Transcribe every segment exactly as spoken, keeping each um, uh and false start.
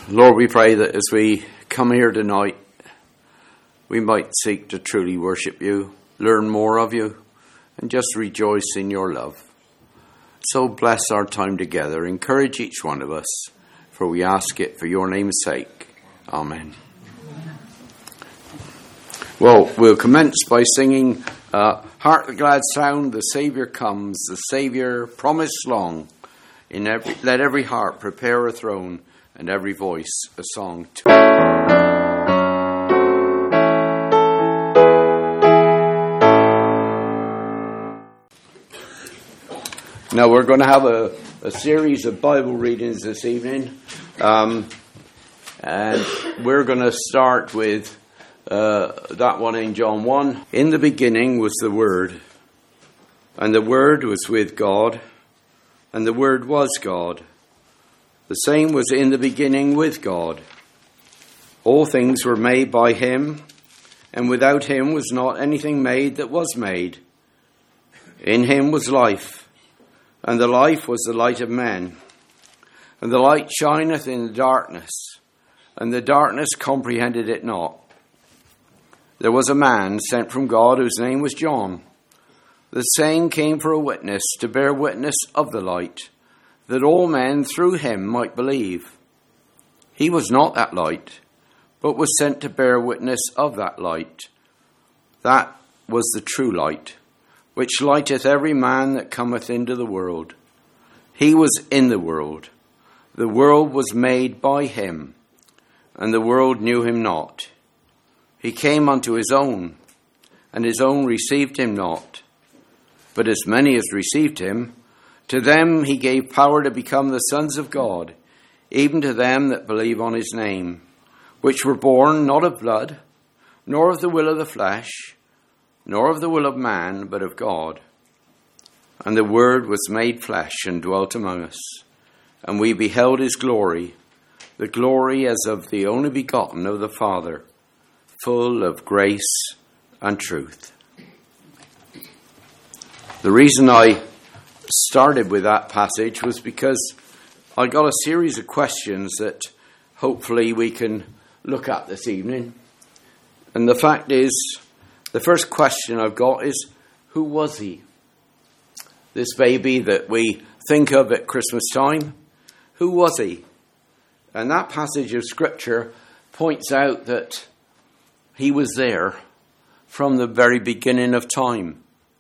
Lord, we pray that as we come here tonight, we might seek to truly worship you, learn more of you, and just rejoice in your love. So bless our time together. Encourage each one of us, for we ask it for your name's sake. Amen. Well, we'll commence by singing, uh, Hark the glad sound, the Saviour comes, the Saviour promised long. In every, let every heart prepare a throne, and every voice a song to. Now we're going to have a, a series of Bible readings this evening, um, and we're going to start with uh, that one in John one. In the beginning was the Word, and the Word was with God, and the Word was God. The same was in the beginning with God. All things were made by him, and without him was not anything made that was made. In him was life, and the life was the light of men. And the light shineth in the darkness, and the darkness comprehended it not. There was a man sent from God whose name was John. The same came for a witness, to bear witness of the light, that all men through him might believe. He was not that light, but was sent to bear witness of that light. That was the true light, which lighteth every man that cometh into the world. He was in the world. The world was made by him, and the world knew him not. He came unto his own, and his own received him not. But as many as received him, to them he gave power to become the sons of God, even to them that believe on his name, which were born not of blood, nor of the will of the flesh, nor of the will of man, but of God. And the Word was made flesh and dwelt among us, and we beheld his glory, the glory as of the only begotten of the Father, full of grace and truth. The reason I started with that passage was because I got a series of questions that hopefully we can look at this evening. And the fact is, the first question I've got is, who was he? This baby that we think of at Christmas time, who was he? And that passage of Scripture points out that he was there from the very beginning of time.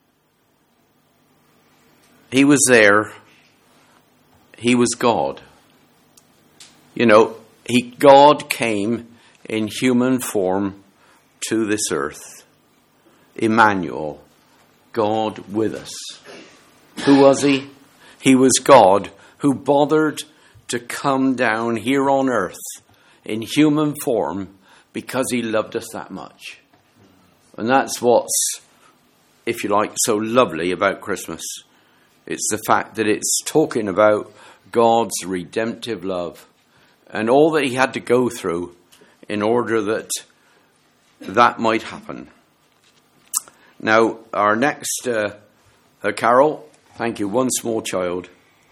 He was there. He was God. You know, he God came in human form to this earth. Emmanuel, God with us. Who was he? He was God who bothered to come down here on earth in human form because he loved us that much. And that's what's, if you like, so lovely about Christmas. It's the fact that it's talking about God's redemptive love and all that he had to go through in order that that might happen. Now, our next uh, uh, carol, thank you, One Small Child.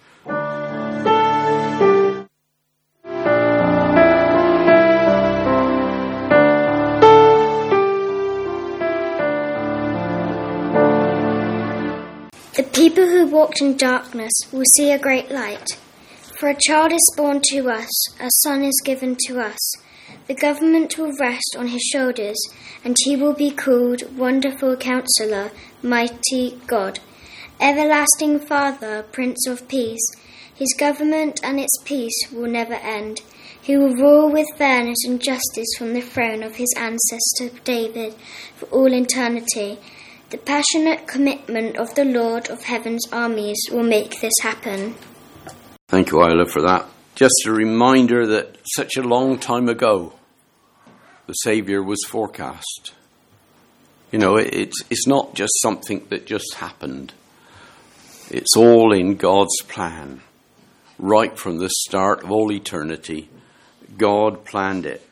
The people who walked in darkness will see a great light. For a child is born to us, a son is given to us. The government will rest on his shoulders, and he will be called Wonderful Counselor, Mighty God, Everlasting Father, Prince of Peace. His government and its peace will never end. He will rule with fairness and justice from the throne of his ancestor David for all eternity. The passionate commitment of the Lord of Heaven's armies will make this happen. Thank you, Isla, for that. Just a reminder that such a long time ago, the Saviour was forecast. You know, it's, it's not just something that just happened. It's all in God's plan. Right from the start of all eternity, God planned it.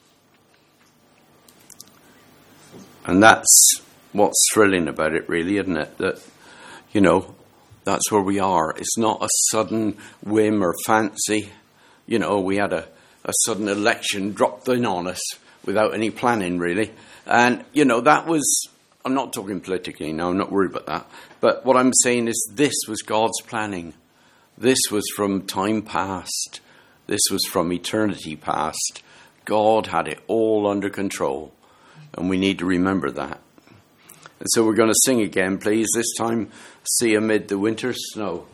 And that's what's thrilling about it, really, isn't it? That, you know, that's where we are. It's not a sudden whim or fancy. You know, we had a a sudden election dropped in on us without any planning, really. And, you know, that was, I'm not talking politically now, I'm not worried about that. But what I'm saying is this was God's planning. This was from time past. This was from eternity past. God had it all under control. And we need to remember that. And so we're going to sing again, please. This time, See Amid the Winter Snow.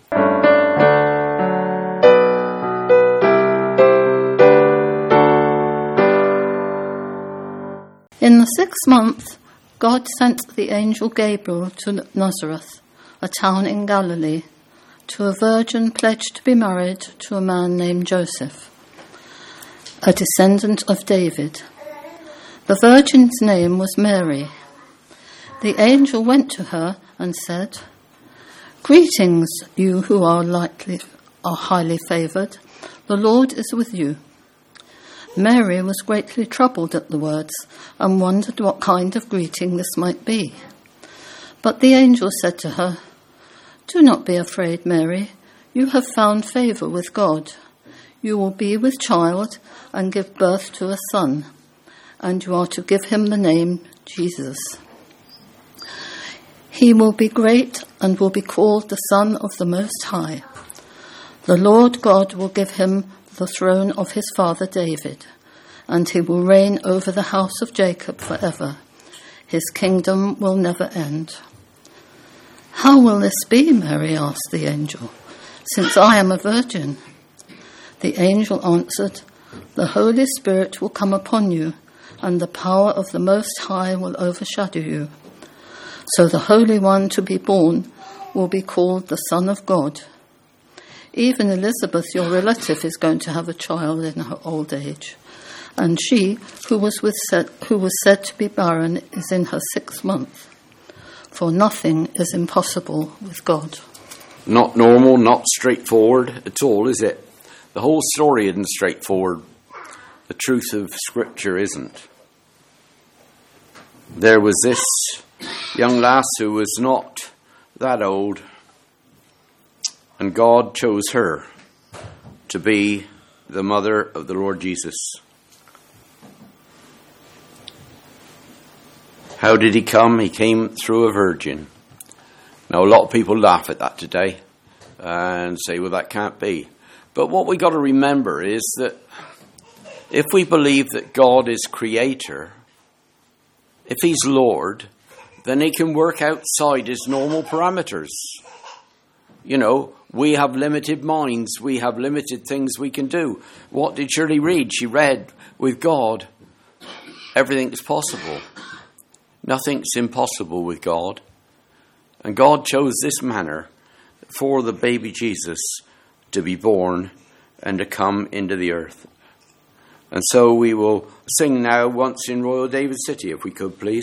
In the sixth month, God sent the angel Gabriel to Nazareth, a town in Galilee, to a virgin pledged to be married to a man named Joseph, a descendant of David. The virgin's name was Mary. The angel went to her and said, "Greetings, you who are lightly, are highly favoured. The Lord is with you." Mary was greatly troubled at the words and wondered what kind of greeting this might be. But the angel said to her, "Do not be afraid, Mary. You have found favour with God. You will be with child and give birth to a son, and you are to give him the name Jesus. He will be great and will be called the Son of the Most High. The Lord God will give him the throne of his father David, and he will reign over the house of Jacob forever. His kingdom will never end." "How will this be?" Mary asked the angel, "since I am a virgin?" The angel answered, "The Holy Spirit will come upon you, and the power of the Most High will overshadow you. So the Holy One to be born will be called the Son of God. Even Elizabeth, your relative, is going to have a child in her old age, and she, who was, with said, who was said to be barren, is in her sixth month. For nothing is impossible with God." Not normal, not straightforward at all, is it? The whole story isn't straightforward. The truth of Scripture isn't. There was this young lass who was not that old, and God chose her to be the mother of the Lord Jesus. How did he come? He came through a virgin. Now, a lot of people laugh at that today and say, well, that can't be. But what we got to remember is that if we believe that God is creator, if he's Lord, then he can work outside his normal parameters. You know, we have limited minds. We have limited things we can do. What did Shirley read? She read, with God, everything is possible. Nothing's impossible with God. And God chose this manner for the baby Jesus to be born and to come into the earth. And so we will sing now Once in Royal David City, if we could, please.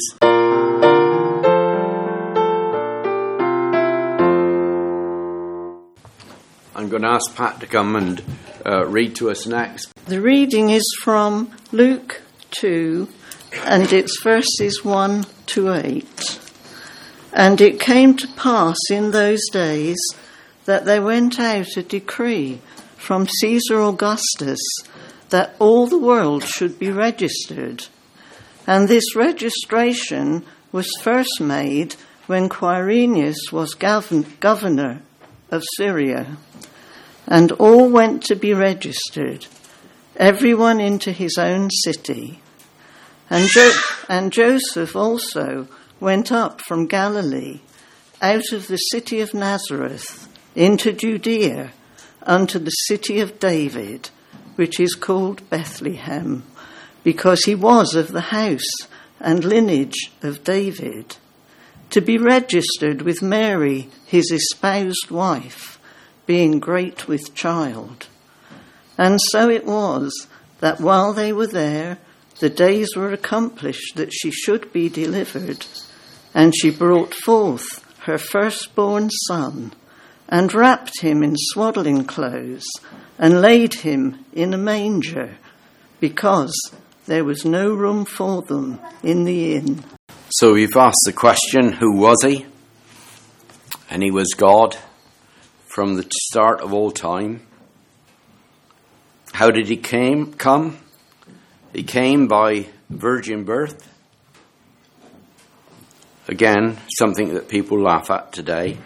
I'm going to ask Pat to come and uh, read to us next. The reading is from Luke two, and it's verses one to eight. "And it came to pass in those days that there went out a decree from Caesar Augustus that all the world should be registered. And this registration was first made when Quirinius was gov- governor of Syria. And all went to be registered, everyone into his own city. And, jo- and Joseph also went up from Galilee, out of the city of Nazareth, into Judea, unto the city of David, which is called Bethlehem, because he was of the house and lineage of David, to be registered with Mary, his espoused wife, being great with child. And so it was that while they were there, the days were accomplished that she should be delivered, and she brought forth her firstborn son, and wrapped him in swaddling clothes, and laid him in a manger, because there was no room for them in the inn. So we've asked the question, who was he? And he was God from the start of all time. How did he came come? He came by virgin birth. Again, something that people laugh at today.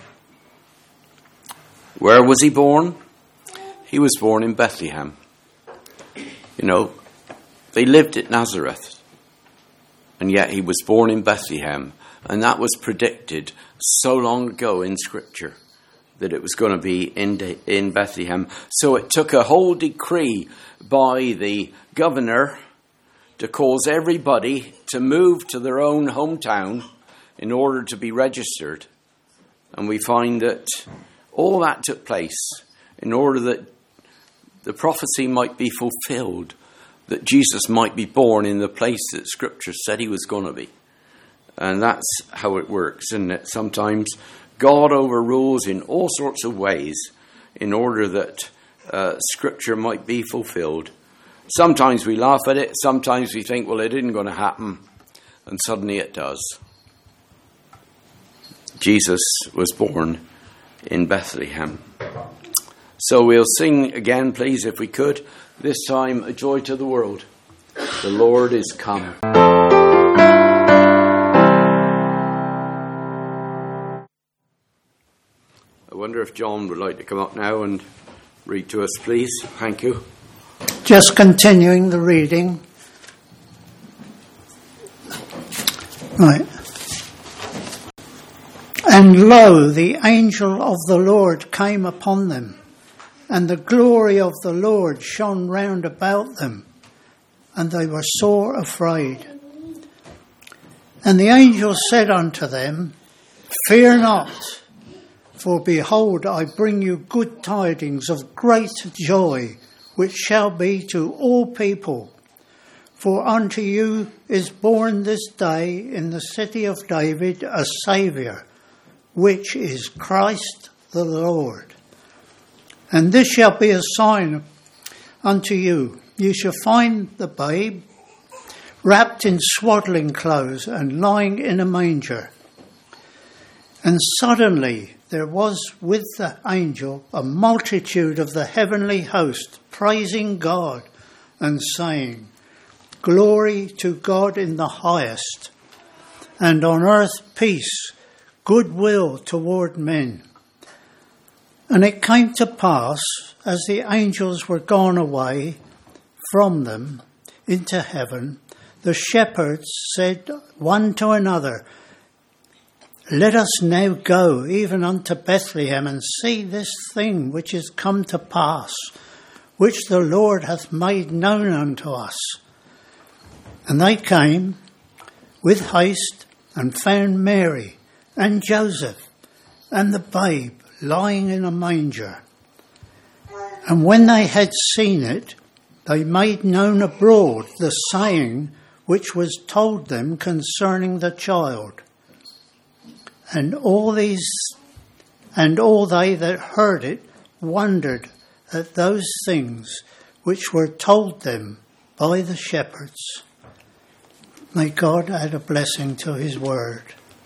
Where was he born? He was born in Bethlehem. You know, they lived at Nazareth, and yet he was born in Bethlehem, and that was predicted so long ago in Scripture that it was going to be in, De- in Bethlehem. So it took a whole decree by the governor to cause everybody to move to their own hometown in order to be registered. And we find that all that took place in order that the prophecy might be fulfilled, that Jesus might be born in the place that Scripture said he was going to be. And that's how it works, isn't it? Sometimes God overrules in all sorts of ways in order that uh, Scripture might be fulfilled. Sometimes we laugh at it, sometimes we think, well, it isn't going to happen, and suddenly it does. Jesus was born in Bethlehem. So we'll sing again, please, if we could. This time, A Joy to the World. The Lord is come. I wonder if John would like to come up now and read to us, please. Thank you. Just continuing the reading. Right. And lo, the angel of the Lord came upon them, and the glory of the Lord shone round about them, and they were sore afraid. And the angel said unto them, Fear not, for behold, I bring you good tidings of great joy, which shall be to all people. For unto you is born this day in the city of David a Saviour, which is Christ the Lord. And this shall be a sign unto you. You shall find the babe wrapped in swaddling clothes and lying in a manger. And suddenly there was with the angel a multitude of the heavenly host, praising God and saying, Glory to God in the highest, and on earth peace, goodwill toward men. And it came to pass, as the angels were gone away from them into heaven, the shepherds said one to another, Let us now go even unto Bethlehem, and see this thing which is come to pass, which the Lord hath made known unto us. And they came with haste and found Mary and Joseph and the babe lying in a manger. And when they had seen it, they made known abroad the saying which was told them concerning the child. And all these, and all they that heard it wondered at those things which were told them by the shepherds. May God add a blessing to his word.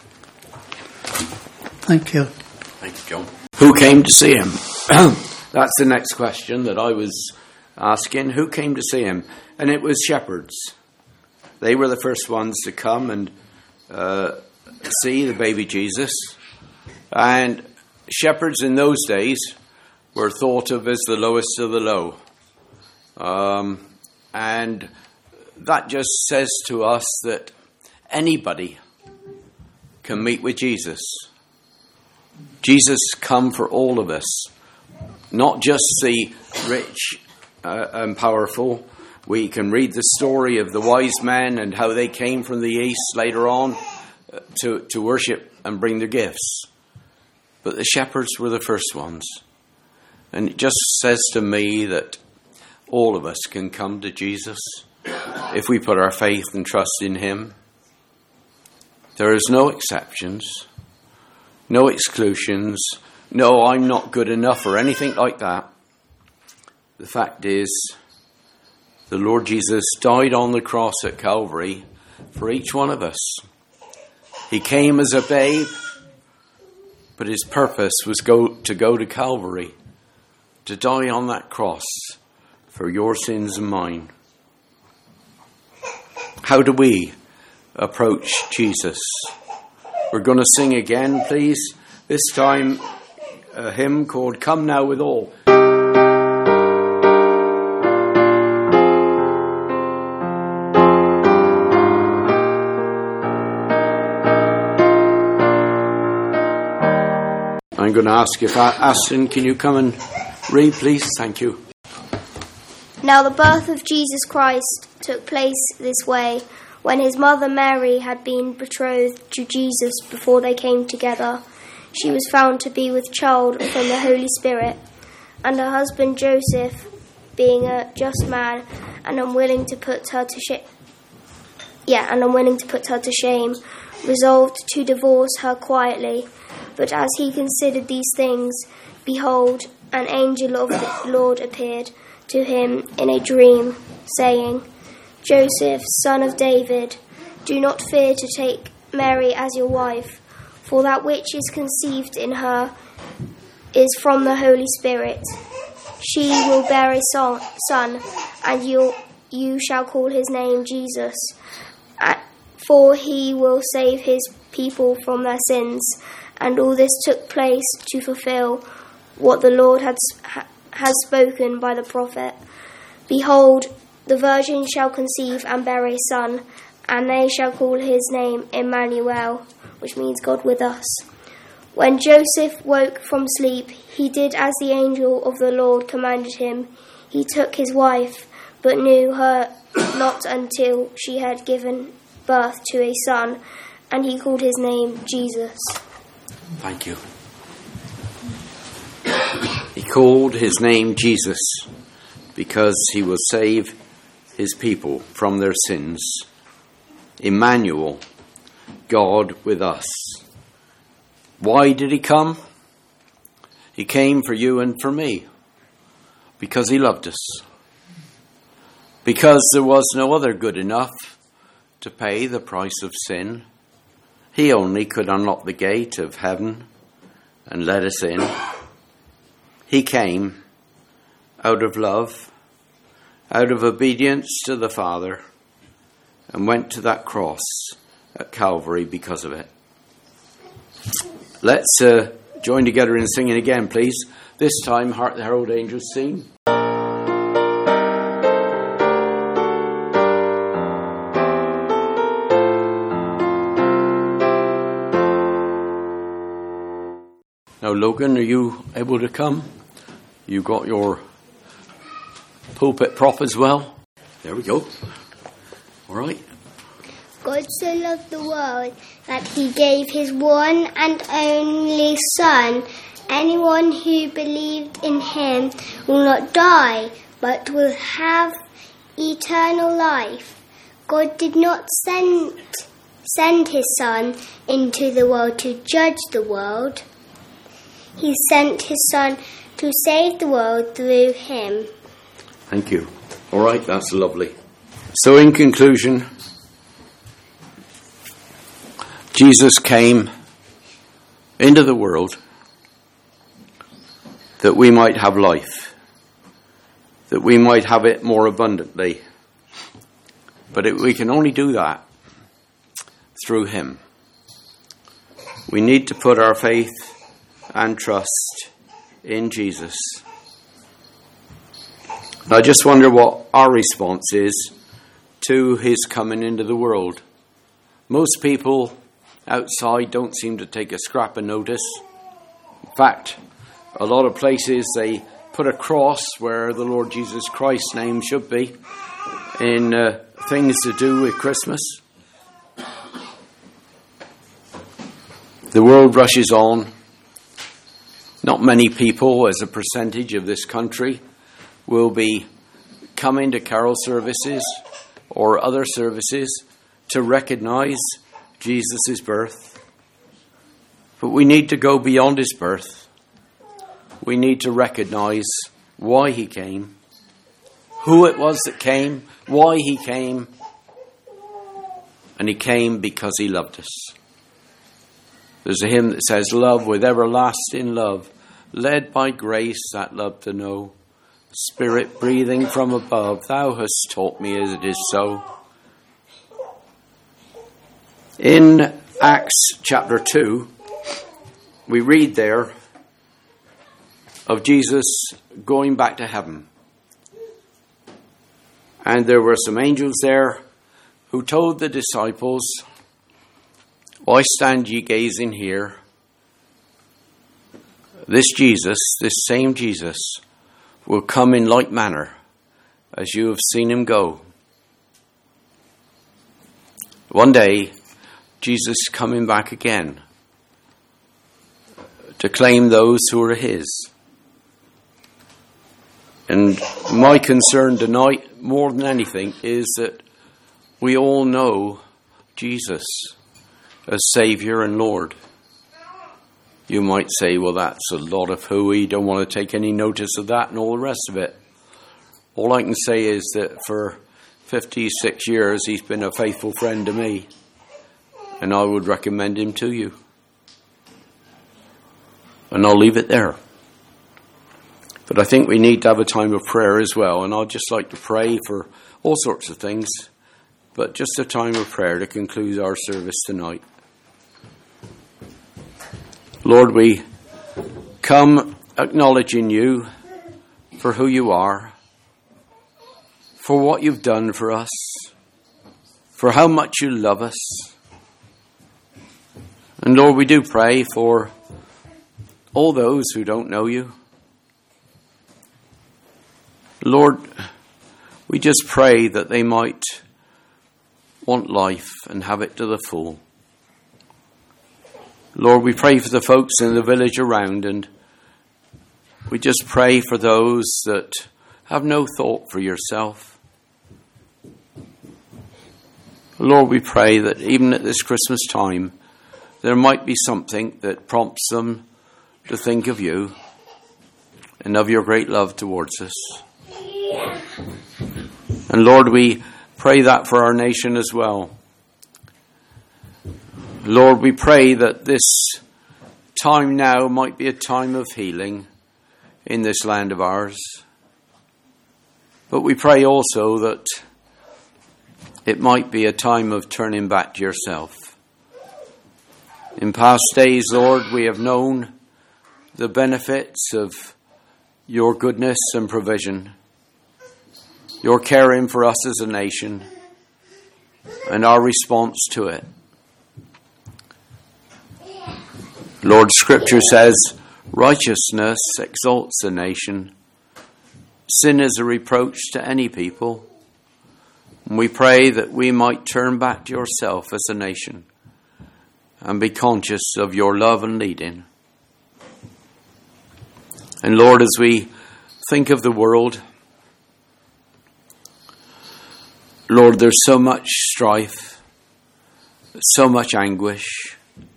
Thank you. Thank you, John. Who came to see him? That's the next question that I was asking. Who came to see him? And it was shepherds. They were the first ones to come and uh, see the baby Jesus. And shepherds in those days were thought of as the lowest of the low. Um, and that just says to us that anybody can meet with Jesus. Jesus come for all of us, not just the rich uh, and powerful. We can read the story of the wise men and how they came from the east later on uh, to, to worship and bring their gifts. But the shepherds were the first ones. And it just says to me that all of us can come to Jesus if we put our faith and trust in him. There is no exceptions, no exclusions, no, I'm not good enough or anything like that. The fact is, the Lord Jesus died on the cross at Calvary for each one of us. He came as a babe, but his purpose was go to go to Calvary, to die on that cross for your sins and mine. How do we approach Jesus? We're going to sing again, please. This time a hymn called Come Now With All. I'm going to ask if Aston, can you come and read, please? Thank you. Now the birth of Jesus Christ took place this way, when his mother Mary had been betrothed to Jesus before they came together. She was found to be with child from the Holy Spirit, and her husband Joseph, being a just man and unwilling to put her to sh- yeah, and unwilling to put her to shame, resolved to divorce her quietly. But as he considered these things, behold, an angel of the Lord appeared to him in a dream, saying, Joseph, son of David, do not fear to take Mary as your wife, for that which is conceived in her is from the Holy Spirit. She will bear a son, and you, you shall call his name Jesus, for he will save his people from their sins. And all this took place to fulfill what the Lord had has spoken by the prophet. Behold, the virgin shall conceive and bear a son, and they shall call his name Emmanuel, which means God with us. When Joseph woke from sleep, he did as the angel of the Lord commanded him. He took his wife, but knew her not until she had given birth to a son, and he called his name Jesus. Thank you. He called his name Jesus because he will save his people from their sins. Emmanuel, God with us. Why did he come? He came for you and for me because he loved us. Because there was no other good enough to pay the price of sin. He only could unlock the gate of heaven and let us in. He came out of love, out of obedience to the Father, and went to that cross at Calvary because of it. Let's uh, join together in singing again, please. This time, Hark the Herald Angels Sing. Now, Logan, are you able to come? You got your pulpit prop as well? There we go. All right. God so loved the world that he gave his one and only Son. Anyone who believed in him will not die, but will have eternal life. God did not send, send his Son into the world to judge the world. He sent his Son to save the world through him. Thank you. All right, that's lovely. So in conclusion, Jesus came into the world that we might have life, that we might have it more abundantly. But it, we can only do that through him. We need to put our faith and trust in Jesus. I just wonder what our response is to his coming into the world. Most people outside don't seem to take a scrap of notice. In fact, a lot of places they put a cross where the Lord Jesus Christ's name should be in uh, things to do with Christmas. The world rushes on. Not many people, as a percentage of this country, will be coming to carol services or other services to recognize Jesus' birth. But we need to go beyond his birth. We need to recognize why he came, who it was that came, why he came, and he came because he loved us. There's a hymn that says, love with everlasting love, led by grace that love to know, Spirit breathing from above, thou hast taught me as it is so. In Acts chapter two, we read there of Jesus going back to heaven. And there were some angels there who told the disciples, why stand ye gazing here? This Jesus, this same Jesus, will come in like manner as you have seen him go. One day, Jesus is coming back again to claim those who are his. And my concern tonight, more than anything, is that we all know Jesus as Saviour and Lord. You might say, well, that's a lot of hooey, don't want to take any notice of that and all the rest of it. All I can say is that for fifty-six years, he's been a faithful friend to me, and I would recommend him to you. And I'll leave it there. But I think we need to have a time of prayer as well, and I'd just like to pray for all sorts of things, but just a time of prayer to conclude our service tonight. Lord, we come acknowledging you for who you are, for what you've done for us, for how much you love us. And Lord, we do pray for all those who don't know you. Lord, we just pray that they might want life and have it to the full. Lord, we pray for the folks in the village around, and we just pray for those that have no thought for yourself. Lord, we pray that even at this Christmas time, there might be something that prompts them to think of you and of your great love towards us. And Lord, we pray that for our nation as well. Lord, we pray that this time now might be a time of healing in this land of ours. But we pray also that it might be a time of turning back to yourself. In past days, Lord, we have known the benefits of your goodness and provision, your caring for us as a nation, and our response to it. Lord, Scripture says, righteousness exalts a nation. Sin is a reproach to any people. And we pray that we might turn back to yourself as a nation and be conscious of your love and leading. And Lord, as we think of the world, Lord, there's so much strife, so much anguish.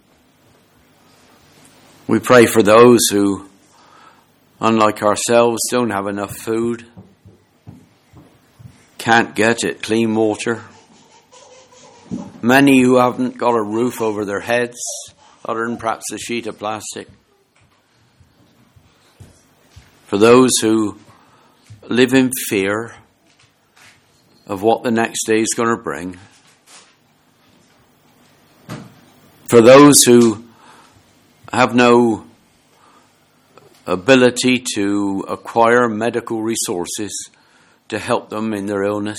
We pray for those who, unlike ourselves, don't have enough food, can't get it, clean water. Many who haven't got a roof over their heads, other than perhaps a sheet of plastic. For those who live in fear of what the next day is going to bring. For those who have no ability to acquire medical resources to help them in their illness.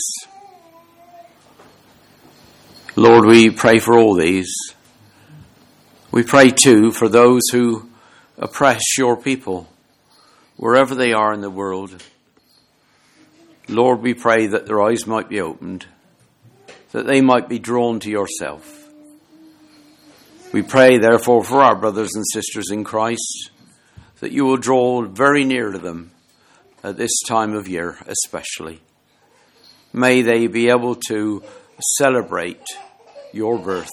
Lord, we pray for all these. We pray too for those who oppress your people, wherever they are in the world. Lord, we pray that their eyes might be opened, that they might be drawn to yourself. We pray, therefore, for our brothers and sisters in Christ, that you will draw very near to them at this time of year especially. May they be able to celebrate your birth.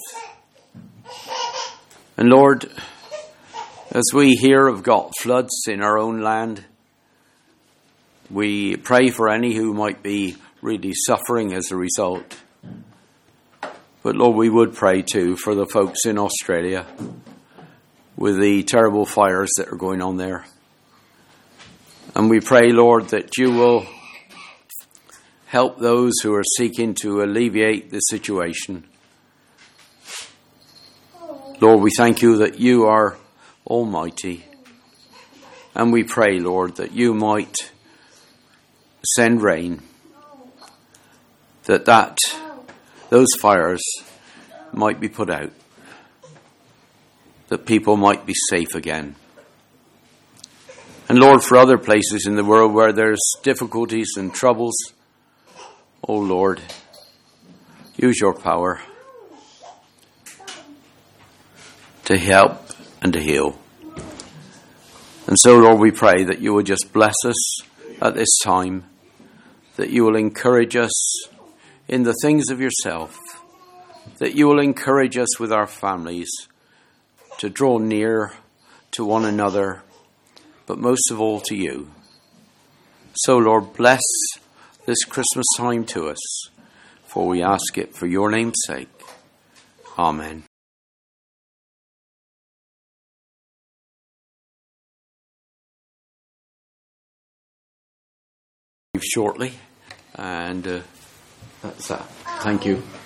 And Lord, as we here have got floods in our own land, we pray for any who might be really suffering as a result. But Lord, we would pray too for the folks in Australia with the terrible fires that are going on there. And we pray, Lord, that you will help those who are seeking to alleviate the situation. Lord, we thank you that you are almighty. And we pray, Lord, that you might send rain, that that those fires might be put out, that people might be safe again. And Lord, for other places in the world where there's difficulties and troubles, oh Lord, use your power to help and to heal. And so, Lord, we pray that you will just bless us at this time, that you will encourage us in the things of yourself, that you will encourage us with our families to draw near to one another, but most of all to you. So, Lord, bless this Christmas time to us, for we ask it for your name's sake. Amen. Shortly, and uh, that's that. Thank you.